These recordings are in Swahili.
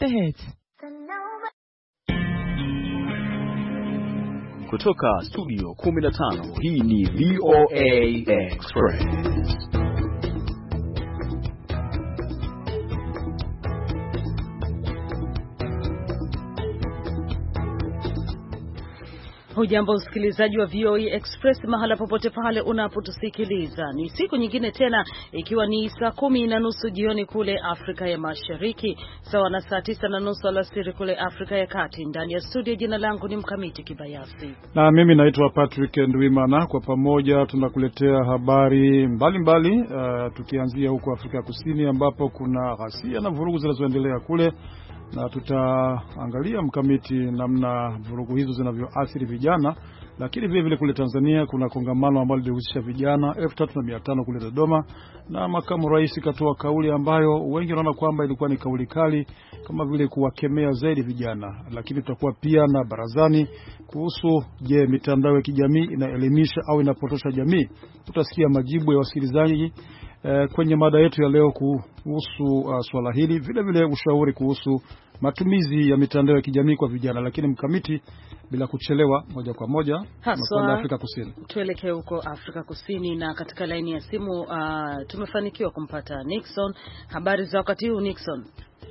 the hits. Kutoka studio 15, hii ni VOA Express. Hujambo msikilizaji wa VOA Express mahala popote pale unapotusikiliza. Ni siku nyingine tena, ikiwa ni saa 10:30 jioni kule Afrika ya Mashariki, sawa na saa 9:30 alasiri kule Afrika ya Kati. Ndani ya studio, jina langu ni Mkamiti Kibayasi. Na mimi naitwa Patrick Ndwimana. Kwa pamoja tunakuletea habari mbalimbali, tukianzia huko Afrika Kusini ambapo kuna ghasia na vurugu zinazoendelea kule. Na tutaangalia Mkamiti namna vurugu hizo zinavyoathiri vijana, lakini vile vile kule Tanzania kuna kongamano ambalo lilihusisha vijana 3500 kule Dodoma, na makamu rais katoa kauli ambayo wengi wanaona kwamba ilikuwa ni kauli kali, kama vile kuwakemea zaidi vijana. Lakini tutakuwa pia na barazani kuhusu, je, mitandao ya kijamii inaelimisha au inapotosha jamii? Tutasikia majibu ya wasikilizaji kwenye mada yetu ya leo kuhusu swala hili, vile vile ushauri kuhusu matumizi ya mitandao ya kijamii kwa vijana. Lakini Mkamiti, bila kuchelewa, moja kwa moja tunakwenda Afrika Kusini. Tuelekee huko Afrika Kusini, na katika laini ya simu tumefanikiwa kumpata Nixon. Habari za wakati huu Nixon?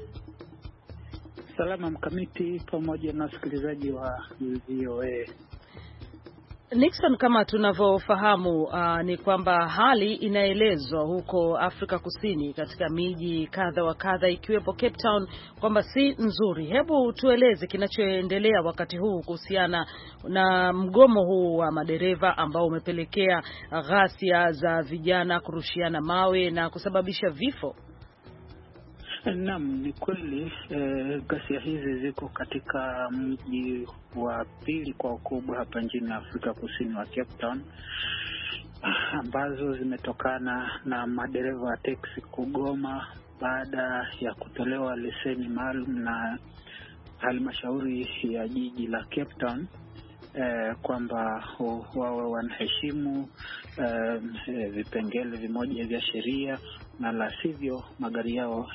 Salama Mkamiti pamoja na wasikilizaji wa VOA. Nixon, kama tunavyofahamu ni kwamba hali inaelezwa huko Afrika Kusini katika miji kadha wa kadha ikiwepo Cape Town kwamba si nzuri. Hebu tueleze kinachoendelea wakati huu kuhusiana na mgomo huu wa madereva ambao umepelekea ghasia za vijana kurushiana mawe na kusababisha vifo. Naam, ni kweli ghasia hizi ziko katika mji wa pili kwa ukubwa hapa nchini Afrika Kusini wa Cape Town, ambazo zimetokana na madereva wa teksi kugoma baada ya kutolewa leseni maalum na halmashauri ya jiji la Cape Town kwamba wao wanaheshimu vipengele vimoja vya sheria, na la sivyo magari yao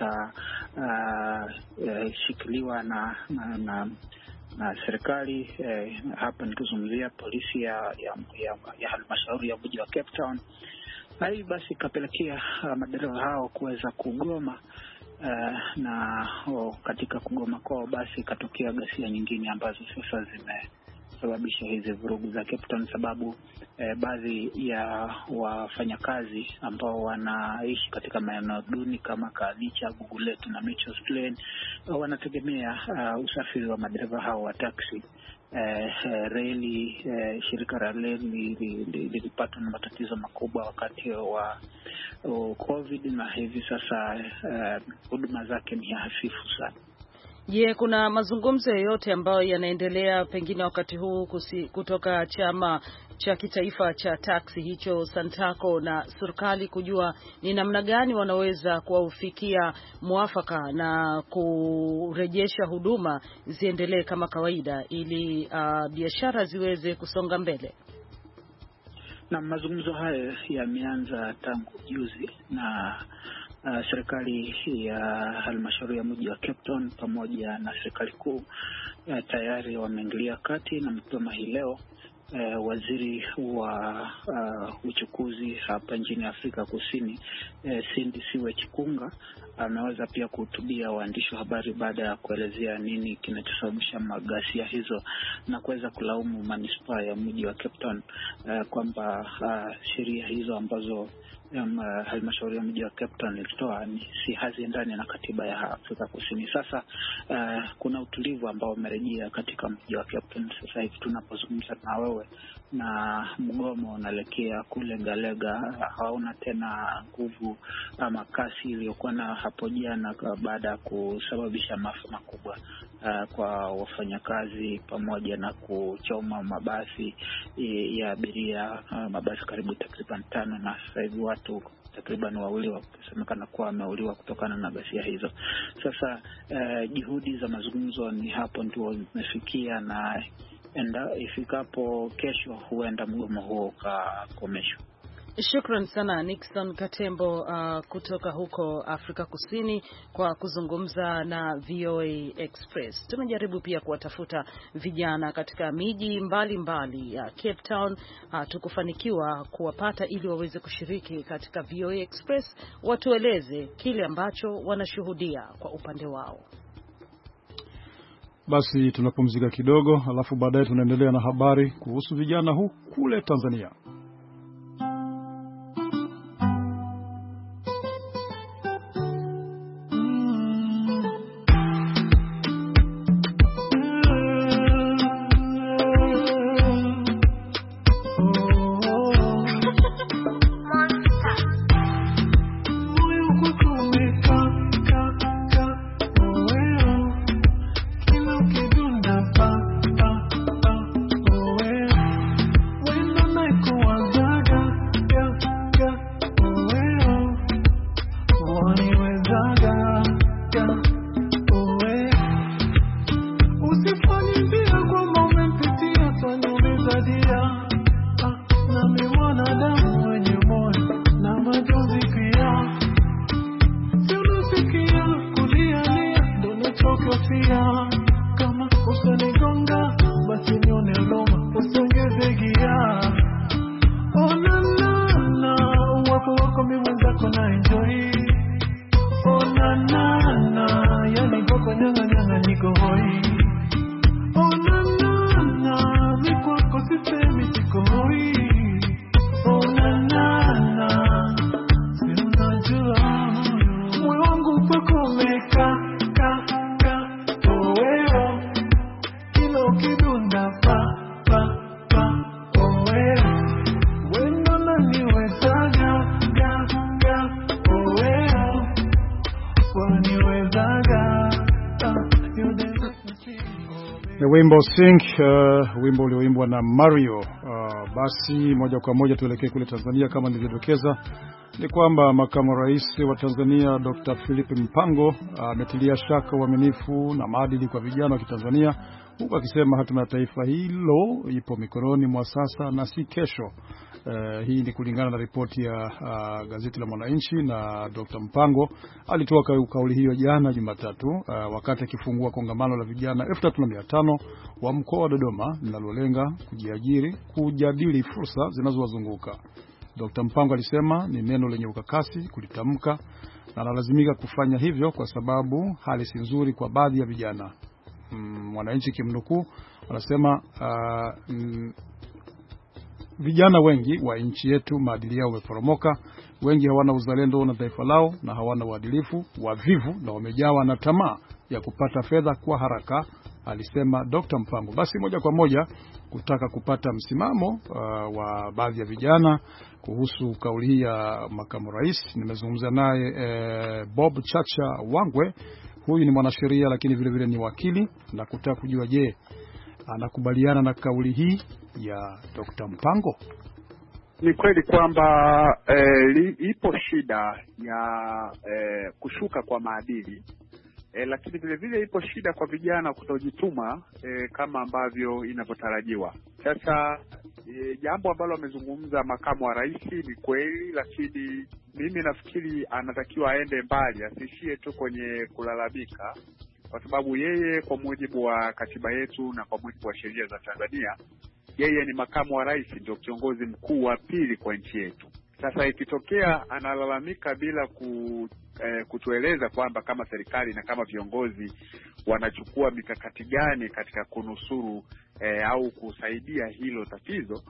yatashikiliwa na serikali. Hapa nikizungumzia polisi ya halmashauri ya mji wa Cape Town. Na hii basi kapelekea madereva hao kuweza kugoma, na katika kugoma kwao basi katokea ghasia nyingine ambazo sasa zimesababisha hizi vurugu za Cape Town, sababu baadhi ya wafanyakazi ambao wanaishi katika maeneo duni kama Kalicha, Guguletu na Mitchells Plain wanategemea usafiri wa madereva hao wa taxi. Shirika la reli lilipata na matatizo makubwa wakati wa COVID, na hivi sasa huduma zake ni hafifu sana. Je, kuna mazungumzo yoyote ambayo yanaendelea pengine wakati huu kutoka chama cha kitaifa cha taxi hicho Santaco na serikali kujua ni namna gani wanaweza kuwafikia mwafaka na kurejesha huduma ziendelee kama kawaida ili biashara ziweze kusonga mbele? Na mazungumzo haya yameanza tangu juzi, na serikali ya halmashauri ya mji wa Cape Town pamoja na serikali kuu tayari wameingilia kati, na mapema hii leo waziri wa uchukuzi hapa nchini Afrika Kusini Sindisiwe Chikunga ameweza pia kuhutubia waandishi wa habari baada ya kuelezea nini kinachosababisha maghasia hizo, na kuweza kulaumu manispaa ya mji wa Cape Town kwamba sheria hizo ambazo halmashauri ya mji wa Cape Town ilitoa si haziendani na katiba ya Afrika Kusini. Sasa kuna utulivu ambao umerejea katika mji wa Cape Town sasa hivi tunapozungumza na wewe, na mgomo unaelekea kule Galega hauna tena nguvu ama kasi iliyokuwa na hapo jana, baada ya kusababisha maafa makubwa kwa wafanyakazi pamoja na kuchoma mabasi ya abiria, mabasi karibu takriban 5, na sasa hivi watu takriban 2 wakisemekana kuwa wameuliwa kutokana na ghasia hizo. Sasa juhudi za mazungumzo ni hapo ndio zimefikia, na ifikapo kesho huenda mgomo huo ukakomeshwa. Shukran sana Nixon Katembo kutoka huko Afrika Kusini kwa kuzungumza na VOA Express. Tumejaribu pia kuwatafuta vijana katika miji mbalimbali ya Cape Town, tukufanikiwa kuwapata ili waweze kushiriki katika VOA Express, watueleze kile ambacho wanashuhudia kwa upande wao. Basi tunapumzika kidogo, alafu baadaye tunaendelea na habari kuhusu vijana huku kule Tanzania. Wimbo Sing, wimbo ulioimbwa na Mario. Basi moja kwa moja tuelekee kule Tanzania. Kama nilivyodokeza ni kwamba makamu rais wa Tanzania Dr. Philip Mpango ametilia shaka uaminifu na maadili kwa vijana wa Kitanzania, huku akisema hatima ya taifa hilo ipo mikononi mwa sasa na si kesho. Hii ni kulingana na ripoti ya gazeti la Mwananchi, na Dr. Mpango alitoa kauli hiyo jana Jumatatu wakati akifungua kongamano la vijana 3500 wa mkoa wa Dodoma linalolenga kujiajiri, kujadili fursa zinazowazunguka. Dr. Mpango alisema ni neno lenye ukakasi kulitamka na analazimika kufanya hivyo kwa sababu hali si nzuri kwa baadhi ya vijana. Mwananchi kimnukuu anasema vijana wengi wa nchi yetu maadili yao yameporomoka, wengi hawana uzalendo na taifa lao na hawana uadilifu, wavivu na wamejawa na tamaa ya kupata fedha kwa haraka, alisema Dr. Mpango. Basi moja kwa moja kutaka kupata msimamo wa baadhi ya vijana kuhusu kauli hii ya makamu rais, nimezungumza naye Bob Chacha Wangwe. Huyu ni mwanasheria lakini vile vile ni wakili, na kutaka kujua je, anakubaliana na kauli hii ya Dr. Mpango. Ni kweli kwamba ipo shida ya kushuka kwa maadili, lakini vile vile ipo shida kwa vijana kutojituma kama ambavyo inavyotarajiwa. Sasa jambo ambalo amezungumza makamu wa rais ni kweli, lakini mimi nafikiri anatakiwa aende mbali, asiishie tu kwenye kulalamika, kwa sababu yeye kwa mujibu wa katiba yetu na kwa mujibu wa sheria za Tanzania, yeye ni makamu wa rais, ndio kiongozi mkuu wa pili kwa nchi yetu. Sasa ikitokea analalamika bila kutueleza kwamba kama serikali na kama viongozi wanachukua mikakati gani katika kunusuru au kusaidia hilo tatizo,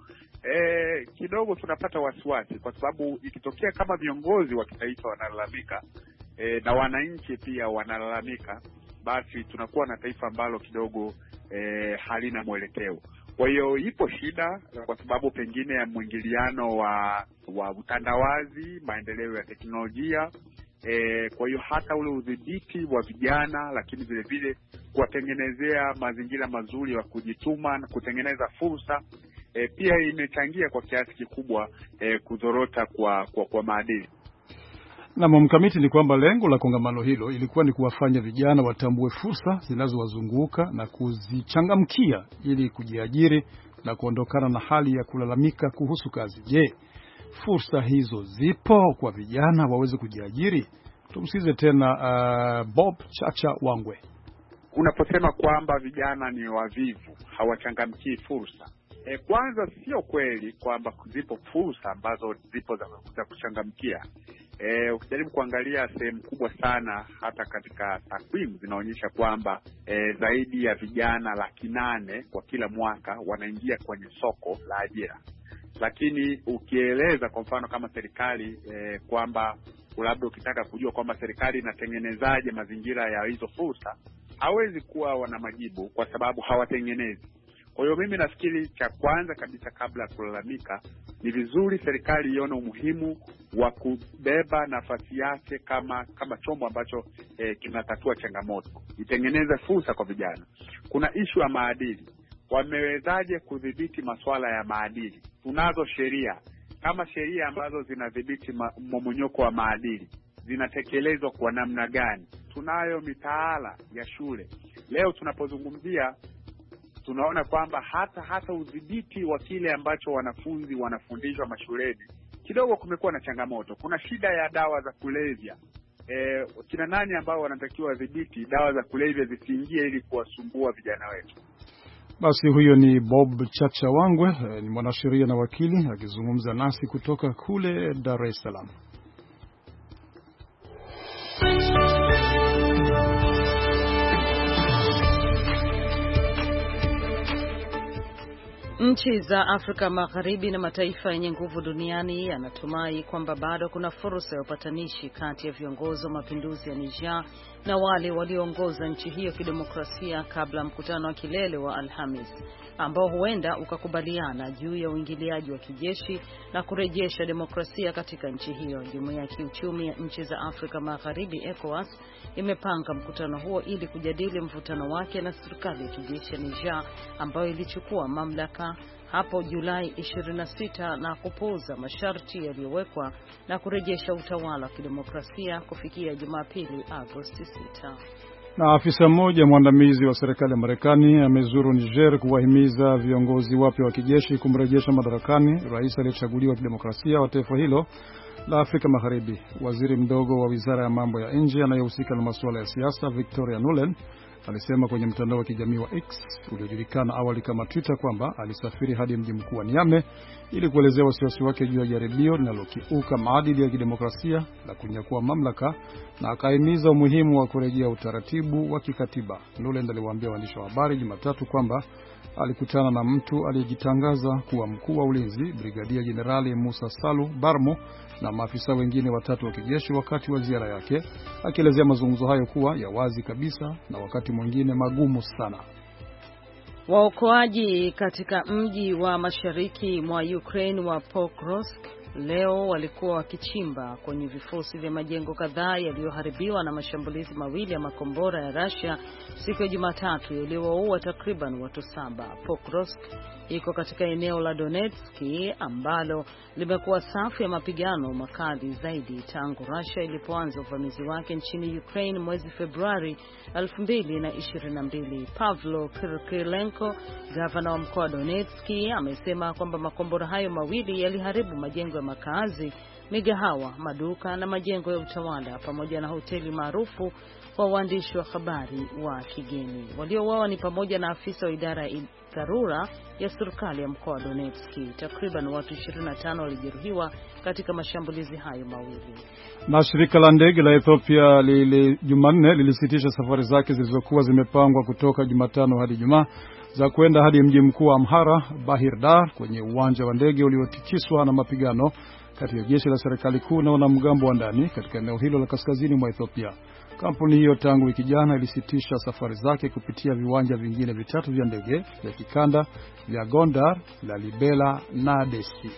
kidogo tunapata wasiwasi, kwa sababu ikitokea kama viongozi wa kitaifa wanalalamika na wananchi pia wanalalamika, basi tunakuwa na taifa ambalo kidogo halina mwelekeo. Kwa hiyo ipo shida kwa sababu pengine ya mwingiliano wa utandawazi, maendeleo ya teknolojia. Kwa hiyo hata ule udhibiti wa vijana, lakini vile vile kuwatengenezea mazingira mazuri ya kujituma na kutengeneza fursa, pia imechangia kwa kiasi kikubwa kuzorota kwa maadili. Na mkamiti ni kwamba lengo la kongamano hilo ilikuwa ni kuwafanya vijana watambue fursa zinazowazunguka na kuzichangamkia ili kujiajiri na kuondokana na hali ya kulalamika kuhusu kazi. Je, fursa hizo zipo kwa vijana waweze kujiajiri? Tumsikize tena Bob Chacha Wangwe. Unaposema kwamba vijana ni wavivu, hawachangamkii fursa, kwanza sio kweli kwamba zipo fursa ambazo zipo za kuchangamkia. Ukijaribu kuangalia sehemu kubwa sana, hata katika takwimu zinaonyesha kwamba zaidi ya vijana 800,000 kwa kila mwaka wanaingia kwenye soko la ajira. Lakini ukieleza kwa mfano kama serikali kwamba labda ukitaka kujua kwamba serikali inatengenezaje mazingira ya hizo fursa, hawezi kuwa wana majibu kwa sababu hawatengenezi. Kwa hiyo mimi nafikiri cha kwanza kabisa kabla ya kulalamika, ni vizuri serikali ione umuhimu wa kubeba nafasi yake kama chombo ambacho kinatatua changamoto, itengeneze fursa kwa vijana. Kuna issue ya maadili. Wamewezaje kudhibiti masuala ya maadili? Tunazo sheria, kama sheria ambazo zinadhibiti mmomonyoko wa maadili zinatekelezwa kwa namna gani? Tunayo mitaala ya shule. Leo tunapozungumzia, tunaona kwamba hata udhibiti wa kile ambacho wanafunzi wanafundishwa mashuleni kidogo kumekuwa na changamoto. Kuna shida ya dawa za kulevya. Kina nani ambao wanatakiwa wadhibiti dawa za kulevya zisiingie ili kuwasumbua vijana wetu? Basi huyo ni Bob Chacha Wangwe, ni mwanasheria na wakili akizungumza nasi kutoka kule Dar es Salaam. Nchi za Afrika Magharibi na mataifa yenye nguvu duniani yanatumai kwamba bado kuna fursa ya upatanishi kati ya viongozi wa mapinduzi ya Niger na wale walioongoza nchi hiyo kidemokrasia kabla mkutano wa kilele wa Alhamis, ambao huenda ukakubaliana juu ya uingiliaji wa kijeshi na kurejesha demokrasia katika nchi hiyo. Jumuiya ya Kiuchumi ya Nchi za Afrika Magharibi ECOWAS imepanga mkutano huo ili kujadili mvutano wake na serikali ya kijeshi ya Niger ambayo ilichukua mamlaka hapo Julai 26 na kupuuza masharti yaliyowekwa na kurejesha utawala wa kidemokrasia kufikia Jumapili Agosti 6. Na afisa mmoja mwandamizi wa serikali ya Marekani amezuru Niger kuwahimiza viongozi wapya wa kijeshi kumrejesha madarakani rais aliyechaguliwa kidemokrasia wa taifa hilo la Afrika Magharibi. Waziri mdogo wa Wizara ya Mambo ya Nje anayehusika na masuala ya siasa, Victoria Nuland, alisema kwenye mtandao wa kijamii wa X uliojulikana awali kama Twitter kwamba alisafiri hadi mji mkuu wa Niamey ili kuelezea wasiwasi wake juu ya jaribio linalokiuka maadili ya kidemokrasia la kunyakua mamlaka, na akahimiza umuhimu wa kurejea utaratibu wa kikatiba. Nuland aliwaambia waandishi wa habari Jumatatu kwamba alikutana na mtu aliyejitangaza kuwa mkuu wa ulinzi, Brigadia Jenerali Musa Salu Barmo, na maafisa wengine 3 wa kijeshi wakati wa ziara yake, akielezea mazungumzo hayo kuwa ya wazi kabisa na wakati mwingine magumu sana. Waokoaji katika mji wa mashariki mwa Ukraine wa Pokrovsk leo walikuwa wakichimba kwenye vifusi vya majengo kadhaa yaliyoharibiwa na mashambulizi mawili ya makombora ya Russia siku ya Jumatatu yaliyowaua takriban watu 7. Pokrovsk iko katika eneo la Donetsk ambalo limekuwa safu ya mapigano makali zaidi tangu Russia ilipoanza uvamizi wake nchini Ukraine mwezi Februari 2022. Pavlo Kirkilenko, gavana wa mkoa wa Donetsk, amesema kwamba makombora hayo mawili yaliharibu majengo ya makazi, migahawa, maduka na majengo ya utawala pamoja na hoteli maarufu kwa waandishi wa habari wa kigeni. Waliouawa ni pamoja na afisa wa idara ya dharura ya serikali ya mkoa wa Donetsk. Takriban watu 25 walijeruhiwa katika mashambulizi hayo mawili. Na shirika la ndege la Ethiopia Jumanne lilisitisha safari zake zilizokuwa zimepangwa kutoka Jumatano hadi Ijumaa za kwenda hadi mji mkuu wa Amhara, Bahir Dar, kwenye uwanja wa ndege uliotikiswa na mapigano kati ya jeshi la serikali kuu na wanamgambo wa ndani katika eneo hilo la kaskazini mwa Ethiopia. Kampuni hiyo tangu wiki jana ilisitisha safari zake kupitia viwanja vingine 3 vya ndege vya kikanda vya Gondar, Lalibela na Dessi.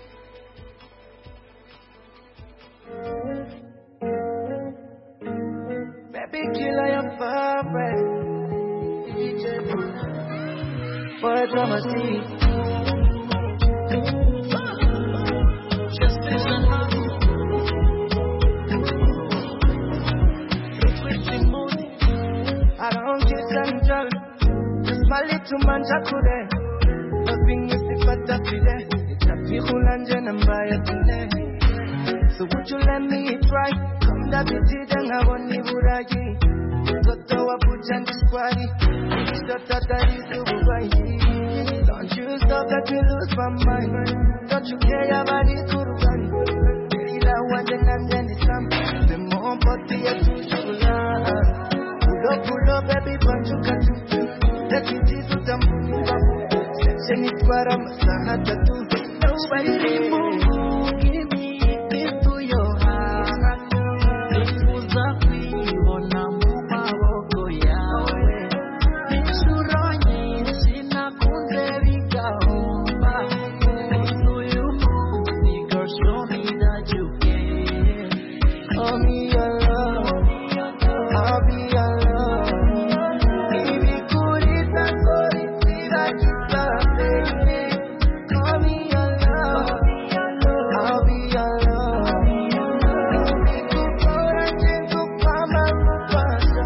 My little man Jakure, nothing is the fact that we there. It's a Mikulanje nambaya tune. So would you let me try? Come da biti danga boni buraji. Toto wa puchandi squari. Toto tari sububai. Don't you stop that me lose my mind. Don't you care about the kurban? Ila wande nangeni sam. The more party ya tushula. Pull up baby panchuka tu. Takiti tutambuni babu. Seni twara masaha tatu. Nobody move. Give me into your heart. Nifuza kuiona mumawoko yawe. Nisuronyi sina kunze vikaomba. Do you move me girl, show me that you care. Call me your love, I'll be your love. Baby kurita koritira kita baby. Call me your love, I'll be your love. Nikupora jengo kama kupasa.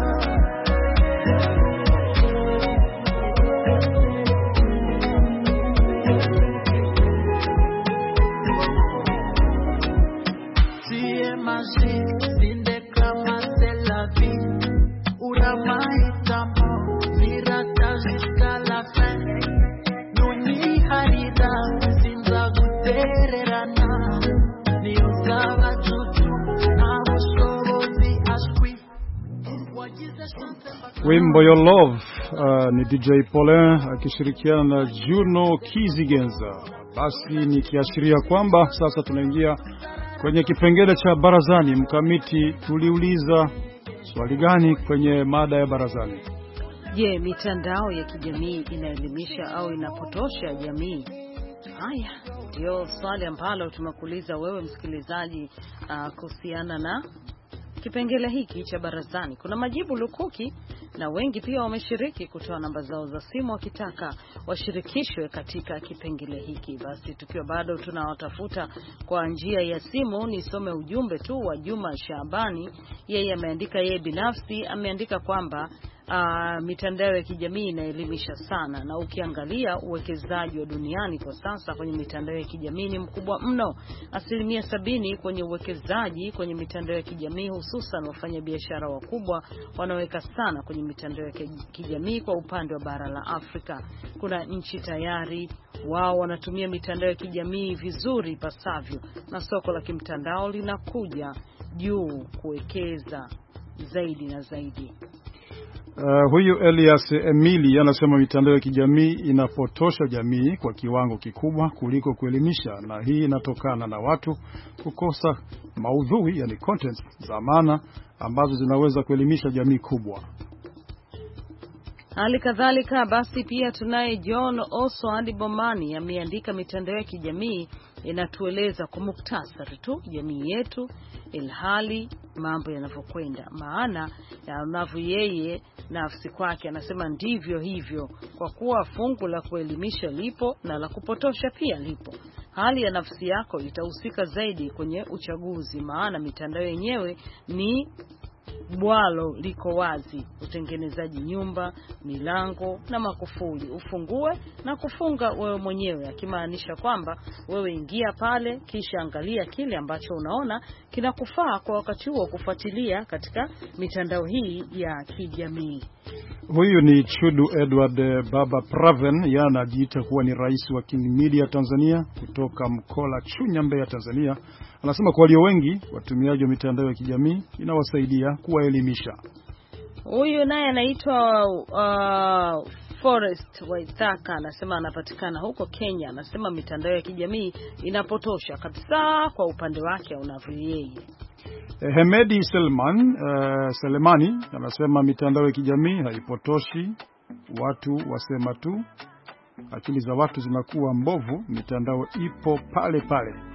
Sie mazi sinde kama telavi. Ura maitamo mirata zikala fen. Nuni harida sinza gutererana. Ni usava tutu na usozi ashwi. Wajize shuntemba. Wimbo Your Love ni DJ Paulin akishirikiana na Juno Kizigenza. Basi nikiashiria kwamba sasa tunaingia kwenye kipengele cha barazani. Mkamiti, tuliuliza swali gani kwenye mada ya barazani? Je, mitandao ya kijamii inaelimisha au inapotosha jamii? Haya, ndio swali ambalo tumekuuliza wewe msikilizaji kuhusiana na kipengele hiki cha barazani. Kuna majibu lukuki na wengi pia wameshiriki kutoa namba zao za simu wakitaka washirikishwe katika kipengele hiki. Basi tukiwa bado tunawatafuta kwa njia ya simu, nisome ujumbe tu wa Juma Shabani. Yeye ameandika, yeye binafsi ameandika kwamba mitandao ya kijamii inaelimisha sana, na ukiangalia uwekezaji wa duniani kwa sasa kwenye mitandao ya kijamii ni mkubwa mno. 70% kwenye uwekezaji kwenye mitandao ya kijamii, hususan wafanya biashara wakubwa wanaweka sana kwenye mitandao ya kijamii. Kwa upande wa bara la Afrika, kuna nchi tayari wao wanatumia mitandao ya kijamii vizuri pasavyo, na soko la kimtandao linakuja juu kuwekeza zaidi na zaidi. Huyu Elias Emili anasema mitandao ya kijamii inapotosha jamii kwa kiwango kikubwa kuliko kuelimisha, na hii inatokana na watu kukosa maudhui, yani content za maana ambazo zinaweza kuelimisha jamii kubwa. Hali kadhalika basi pia tunaye John Oswald Bomani ameandika, mitandao ya kijamii inatueleza kwa muktasari tu jamii yetu, ilhali mambo yanavyokwenda, maana yanavyo yeye nafsi kwake anasema ndivyo hivyo, kwa kuwa fungu la kuelimisha lipo na la kupotosha pia lipo. Hali ya nafsi yako itahusika zaidi kwenye uchaguzi, maana mitandao yenyewe ni bwalo liko wazi, utengenezaji nyumba, milango na makufuli, ufungue na kufunga wewe mwenyewe, akimaanisha kwamba wewe ingia pale kisha angalia kile ambacho unaona kinakufaa kwa wakati huo kufuatilia katika mitandao hii ya kijamii. Huyu ni Chudu Edward Baba Praven, yeye anajiita kuwa ni rais wa King Media Tanzania kutoka Mkola Chunya, Mbeya, Tanzania. Anasema kwa walio wengi watumiaji wa mitandao ya kijamii inawasaidia kuwaelimisha. Huyu naye anaitwa Forest Waithaka, anasema anapatikana huko Kenya. Anasema mitandao ya kijamii inapotosha kabisa kwa upande wake unavyo yeye. Hemedi Selemani anasema mitandao ya kijamii haipotoshi, watu wasema tu, akili za watu zinakuwa mbovu, mitandao ipo pale pale.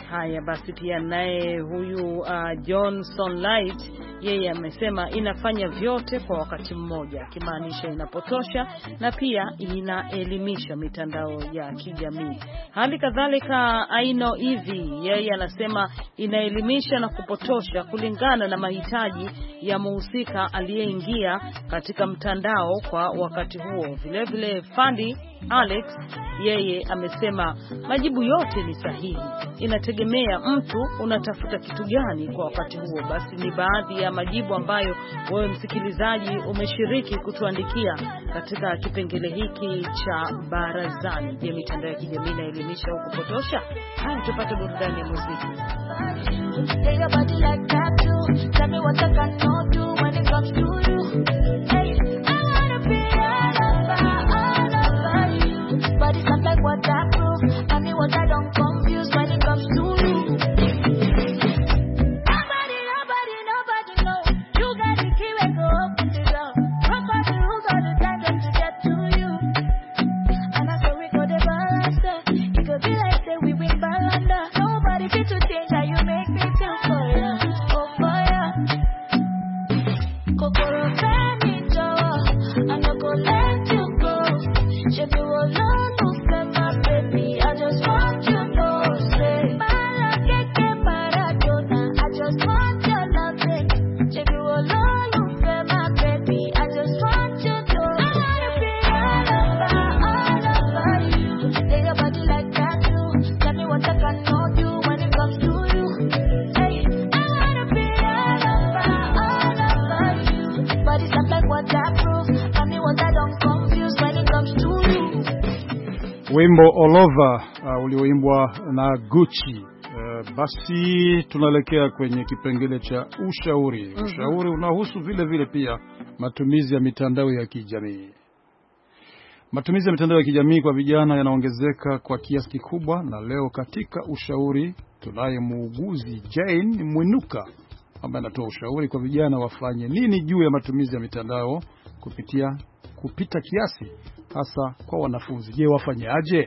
Haya basi, pia naye huyu Johnson Light yeye amesema inafanya vyote kwa wakati mmoja, akimaanisha inapotosha na pia inaelimisha mitandao ya kijamii. Hali kadhalika Aino hivi yeye anasema inaelimisha na kupotosha kulingana na mahitaji ya muhusika aliyeingia katika mtandao kwa wakati huo. Vile vile Fandi Alex yeye amesema majibu yote ni sahihi, inategemea mtu unatafuta kitu gani kwa wakati huo. Basi ni baadhi ya majibu ambayo wewe msikilizaji umeshiriki kutuandikia katika kipengele hiki cha barazani. Je, mitandao ya kijamii inaelimisha au kupotosha? Haya, tupate burudani ya muziki. But it's not like what I prove. I mean what I don't confuse when it comes to you. Nobody knows. You got the key and go open the door. Nobody who's all the time just to get to you. And I saw we go the balance. It could be like say we win balance. Nobody fit to think that you make me feel for you. Oh for you. Kokoro Femi Joe. I'm not gonna let you go. Should you alone? Wimbo All Over ulioimbwa na Gucci. Basi tunaelekea kwenye kipengele cha ushauri. Ushauri unahusu vile vile pia matumizi ya mitandao ya kijamii. Matumizi ya mitandao ya kijamii kwa vijana yanaongezeka kwa kiasi kikubwa, na leo katika ushauri tunaye muuguzi Jane Mwinuka ambaye anatoa ushauri kwa vijana wafanye nini juu ya matumizi ya mitandao kupita kiasi, hasa kwa wanafunzi. Je, wafanye aje?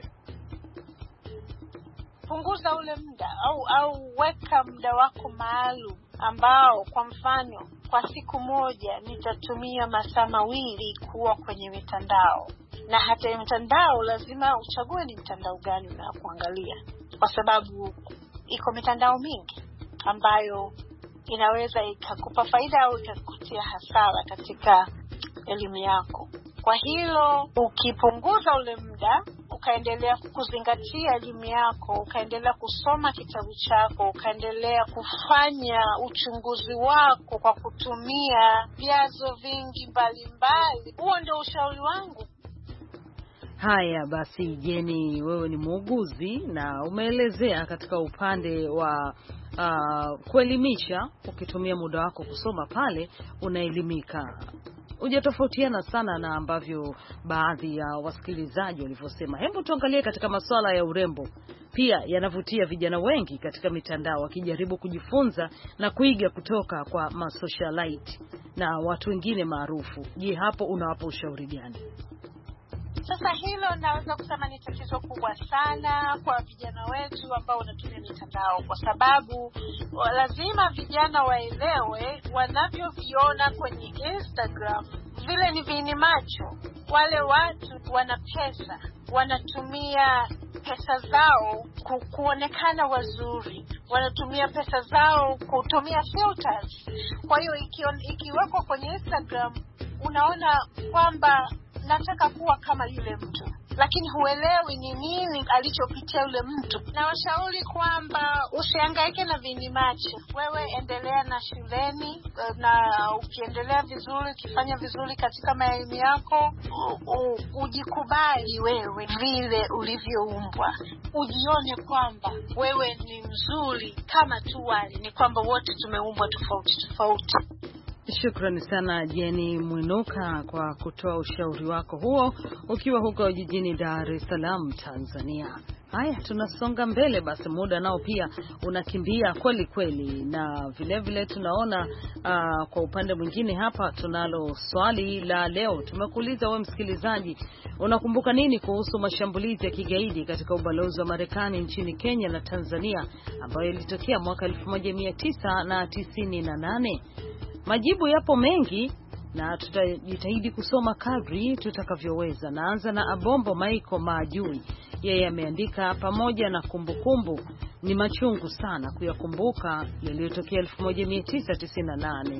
Punguza ule muda au weka muda wako maalum ambao, kwa mfano, kwa siku moja nitatumia masaa 2 kuwa kwenye mitandao. Na hata mitandao lazima uchague ni mtandao gani unakuangalia, kwa sababu iko mitandao mingi ambayo inaweza ikakupa faida au ikakutia hasara katika elimu yako. Kwa hilo ukipunguza ule muda, ukaendelea kuzingatia elimu yako, ukaendelea kusoma kitabu chako, ukaendelea kufanya uchunguzi wako kwa kutumia vyanzo vingi mbalimbali, huo ndio ushauri wangu. Haya basi, Jeni, wewe ni muuguzi na umeelezea katika upande wa kuelimisha. Ukitumia muda wako kusoma pale unaelimika. Hujatofautiana sana na ambavyo baadhi ya wasikilizaji walivyosema. Hebu tuangalie katika masuala ya urembo. Pia yanavutia vijana wengi katika mitandao wakijaribu kujifunza na kuiga kutoka kwa masocialite na watu wengine maarufu. Je, hapo unawapa ushauri gani? Sasa hilo naweza kusema ni tatizo kubwa sana kwa vijana wetu ambao wanatumia mitandao, kwa sababu lazima vijana waelewe wanavyoviona kwenye Instagram vile ni vini macho. Wale watu wana pesa, wanatumia pesa zao kuonekana wazuri, wanatumia pesa zao kutumia filters. Kwa hiyo ikiwekwa kwenye Instagram unaona kwamba nataka kuwa kama yule mtu, lakini huelewi ni nini alichopitia yule mtu. Na washauri kwamba usihangaike na vini macho. Wewe endelea na shuleni, na ukiendelea vizuri, ukifanya vizuri katika maelimu yako, ujikubali wewe vile ulivyoumbwa. Ujione kwamba wewe ni mzuri kama tu wale, ni kwamba wote tumeumbwa tofauti tofauti. Shukrani sana Jeni Mwinuka kwa kutoa ushauri wako huo ukiwa huko jijini Dar es Salaam, Tanzania. Haya, tunasonga mbele basi, muda nao pia unakimbia kweli kweli, na vile vile tunaona kwa upande mwingine hapa tunalo swali la leo. Tumekuuliza wewe msikilizaji, unakumbuka nini kuhusu mashambulizi ya kigaidi katika ubalozi wa Marekani nchini Kenya na Tanzania ambayo ilitokea mwaka 1998? Majibu yapo mengi na tutajitahidi kusoma kadri tutakavyoweza. Naanza na Abombo Michael Majui. Yeye ameandika, pamoja na kumbukumbu ni machungu sana kuyakumbuka yaliyotokea 1998.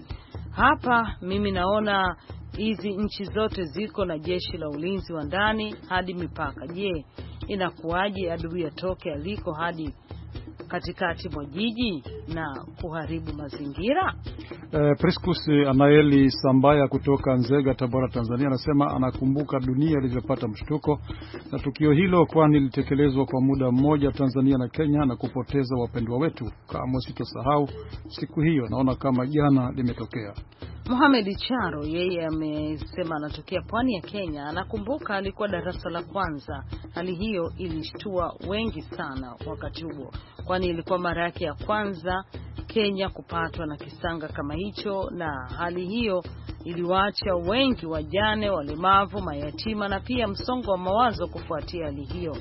Hapa mimi naona hizi nchi zote ziko na jeshi la ulinzi wa ndani hadi mipaka. Je, inakuwaje adui atoke aliko hadi katikati mwa jiji na kuharibu mazingira? Priscus Anaeli Sambaya kutoka Nzega, Tabora, Tanzania anasema anakumbuka dunia ilivyopata mshtuko na tukio hilo, kwani lilitekelezwa kwa muda mmoja Tanzania na Kenya na kupoteza wapendwa wetu. Kama sitosahau siku hiyo, naona kama jana limetokea. Mohamed Charo yeye amesema anatokea pwani ya Kenya, anakumbuka alikuwa darasa la kwanza. Hali hiyo ilishtua wengi sana wakati huo, kwani ilikuwa mara yake ya kwanza Kenya kupatwa na kisanga kama hicho, na hali hiyo iliwaacha wengi wajane, walemavu, mayatima na pia msongo wa mawazo kufuatia hali hiyo.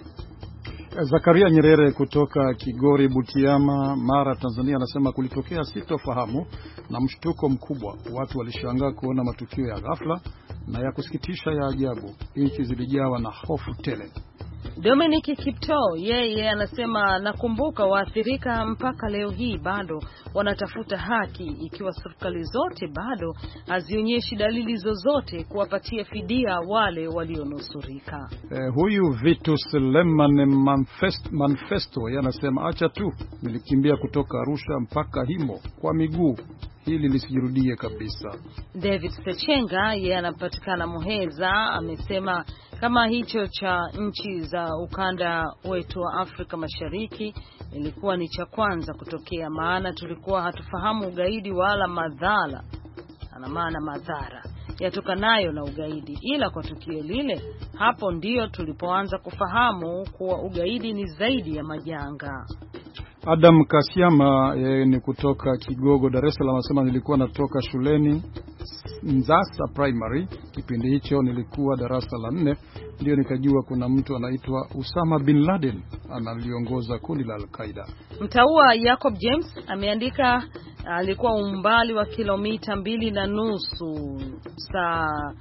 Zakaria Nyerere kutoka Kigori, Butiama, Mara, Tanzania anasema kulitokea sitofahamu na mshtuko mkubwa. Watu walishangaa kuona matukio ya ghafla na ya kusikitisha ya ajabu. Nchi zilijawa na hofu tele. Dominic Kipto yeye anasema nakumbuka waathirika mpaka leo hii bado wanatafuta haki, ikiwa serikali zote bado hazionyeshi dalili zozote kuwapatia fidia wale walionusurika. Huyu Vitus Lemman Manifesto yanasema acha tu, nilikimbia kutoka Arusha mpaka Himo kwa miguu, hili lisijirudie kabisa. David Sechenga yeye anapatikana Muheza amesema kama hicho cha nchi za ukanda wetu wa Afrika Mashariki ilikuwa ni cha kwanza kutokea, maana tulikuwa hatufahamu ugaidi wala madhara, ana maana madhara yatokanayo na ugaidi, ila kwa tukio lile hapo ndio tulipoanza kufahamu kuwa ugaidi ni zaidi ya majanga. Adam Kasiama ni kutoka Kigogo, Dar es Salaam anasema nilikuwa natoka shuleni Nzasa Primary, kipindi hicho nilikuwa darasa la 4, ndio nikajua kuna mtu anaitwa Usama bin Laden analiongoza kundi la Al-Qaeda. Mtaua Jacob James ameandika alikuwa umbali wa kilomita 2.5 saa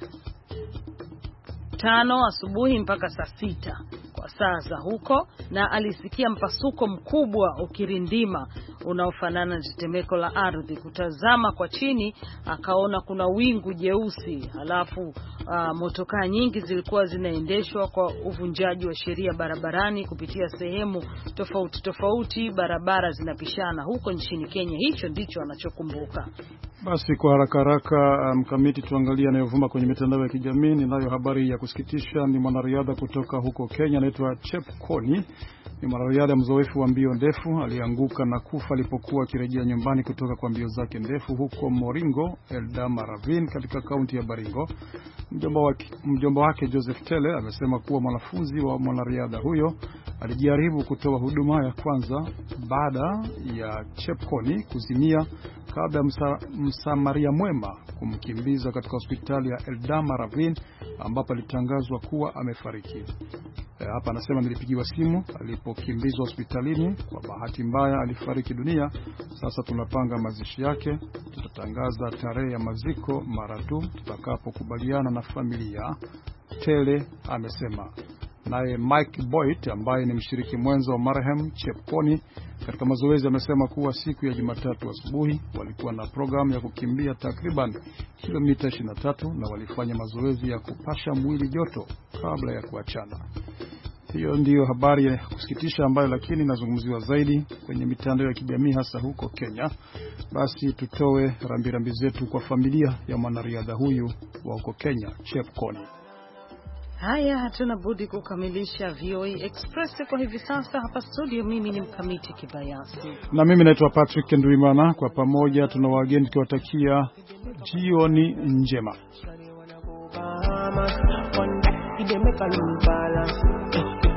5 asubuhi mpaka saa 6 kwa saa za huko, na alisikia mpasuko mkubwa ukirindima unaofanana na tetemeko la ardhi. Kutazama kwa chini akaona kuna wingu jeusi, halafu motokaa nyingi zilikuwa zinaendeshwa kwa uvunjaji wa sheria barabarani kupitia sehemu tofauti tofauti, barabara zinapishana huko nchini Kenya. Hicho ndicho anachokumbuka. Basi kwa haraka mkamiti, tuangalia yanayovuma kwenye mitandao ya kijamii. Ninayo habari ya kusikitisha. Ni mwanariadha kutoka huko Kenya anaitwa Chepkoni. Ni mwanariadha mzoefu wa mbio ndefu, alianguka na kufa alipokuwa akirejea nyumbani kutoka kwa mbio zake ndefu huko Moringo, Eldama Ravine katika kaunti ya Baringo. Mjomba wake Joseph Tele amesema kuwa mwanafunzi wa mwanariadha huyo alijaribu kutoa huduma ya kwanza baada ya Chepkoni kuzimia kabla ya msamaria mwema kumkimbiza katika hospitali ya Eldama Ravine ambapo alitangazwa kuwa amefariki. Hapa anasema nilipigiwa simu alipokimbizwa hospitalini, kwa bahati mbaya alifariki dunia. Sasa tunapanga mazishi yake, tutatangaza tarehe ya maziko mara tu tutakapokubaliana na familia, Tele amesema. Naye Mike Boyd ambaye ni mshiriki mwenza wa marehemu Chepkoni katika mazoezi amesema kuwa siku ya Jumatatu asubuhi walikuwa na programu ya kukimbia takriban kilomita 23 na walifanya mazoezi ya kupasha mwili joto kabla ya kuachana. Hiyo ndiyo habari ya kusikitisha ambayo lakini inazungumziwa zaidi kwenye mitandao ya kijamii hasa huko Kenya. Basi tutoe rambirambi zetu kwa familia ya mwanariadha huyu wa huko Kenya, Chepkoni. Haya, hatuna budi kukamilisha VOA Express kwa hivi sasa hapa studio. Mimi ni Mkamiti Kibayasi na mimi naitwa Patrick Ndwimana. Kwa pamoja tuna wageni tukiwatakia jioni njema.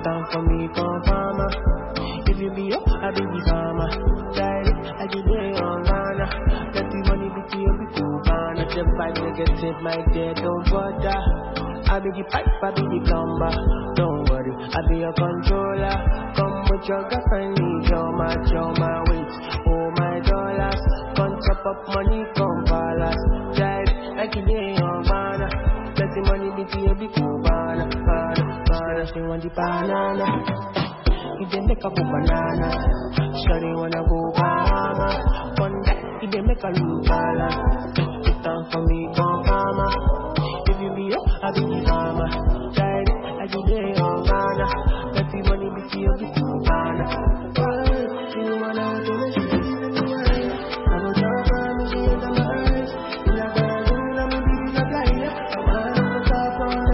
down for me, come farmer. If you be up, I be the farmer. Child, I give you on Ghana. Let the money be to you, be cool, man. If your vibe negative, my dear, don't bother. I be the pipe, I be the plumber. Don't worry, I be your controller. Come with your girlfriend, leave your match, my weight, oh my dollars. Come chop up money, come palace. Child, I give you on Ghana. Let the money be to you, be cool, banana. She want the banana. If they make a go banana, shawty wanna go Bahama. One day, if they make a look balance, it's time for me, come farmer. If you be up, I be the farmer.